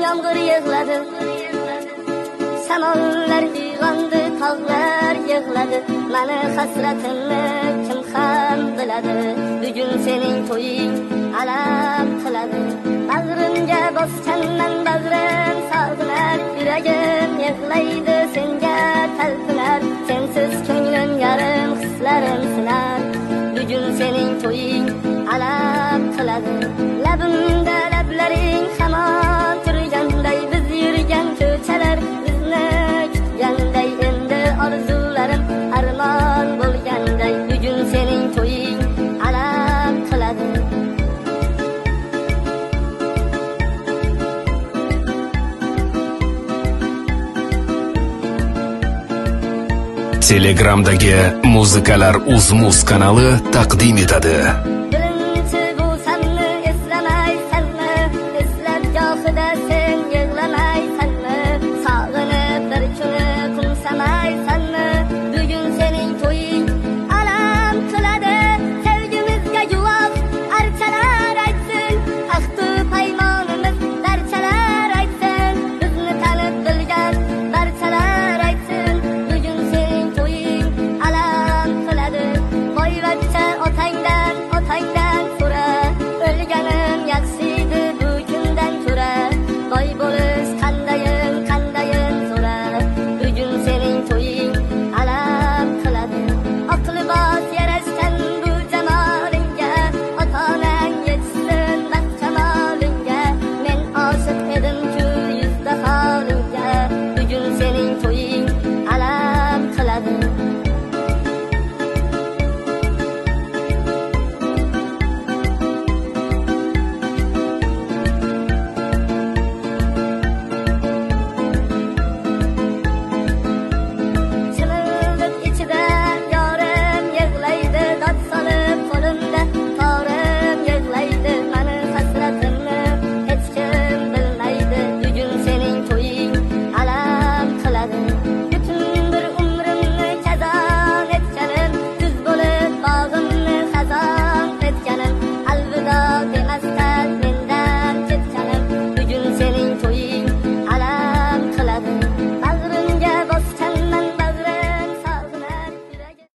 yağmur yığladı. Samonlar uyg'ondi, tog'lar yig'ladi. Mani hasratimni kim ham biladi? Bugun sening to'ying alam qiladi. Bag'rimga bosganman, bag'rim sog'inar, yuragim yig'laydi senga talpinar. Sensiz ko'nglim yarim, hislarim sinar. Bugun sening to'ying alam qiladi. Labimda lablaring hamon turganday, biz yurgan ko'chalar bizni kutganday, endi orzularim armon bo'lganday. Bugun sening to'ying alam qiladi. Telegramdagi Muzikalar Uz Muz kanali taqdim etadi.